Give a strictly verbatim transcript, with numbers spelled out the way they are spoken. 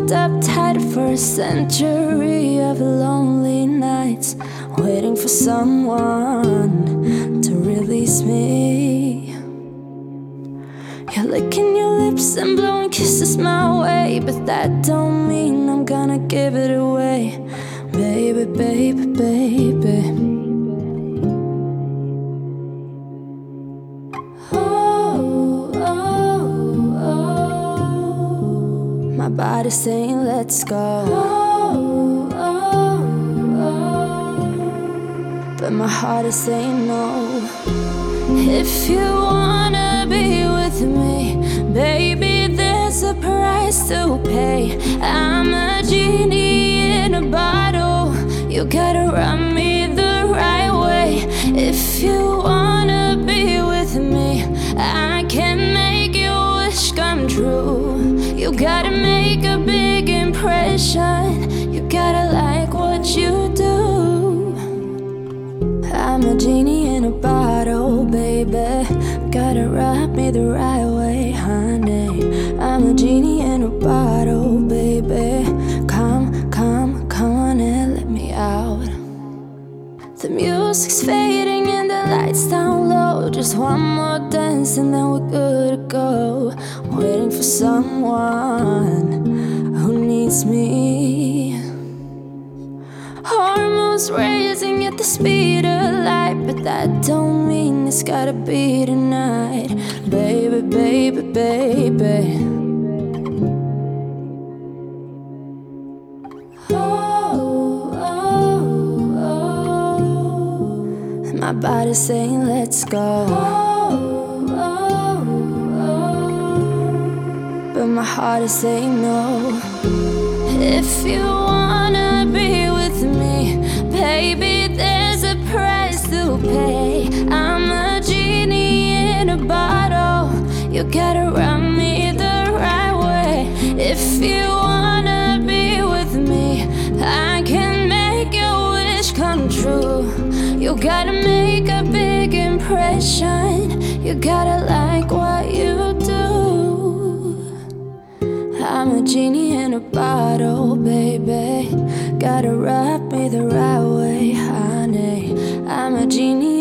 locked up tight for a century of lonely nights, waiting for someone to release me. You're licking your lips and blowing kisses my way, but that don't mean I'm gonna give it away. Baby, baby, baby. Oh, oh, oh. My body's saying let's go. Oh, oh, oh. But my heart is saying no. If you wanna be with me, baby, there's a price to pay. I'm a genie in a bottle, you gotta rub me the right way. If you wanna be with me, I can make your wish come true. You gotta make a big impression, you gotta like what you do. I'm a genie in a bottle, baby, gotta rub me the right way, honey. I'm a genie in a bottle, baby. Come, come, come on and let me out. The music's fading and the lights down low. Just one more dance and then we're good to go. I'm waiting for someone who needs me. Hormones raising at the speed of light, but that don't mean it's gotta be tonight. Baby, baby, baby. Oh, oh, oh. My body's saying let's go. Oh, oh, oh. But my heart is saying no. If you wanna be with me, baby, there's a price to pay. I'm a genie in a bottle, you gotta rub me the right way. If you wanna be with me, I can make your wish come true. You gotta make a big impression, you gotta like what you do. I'm a genie in a bottle, baby, gotta rub me the right way, honey. I'm a genie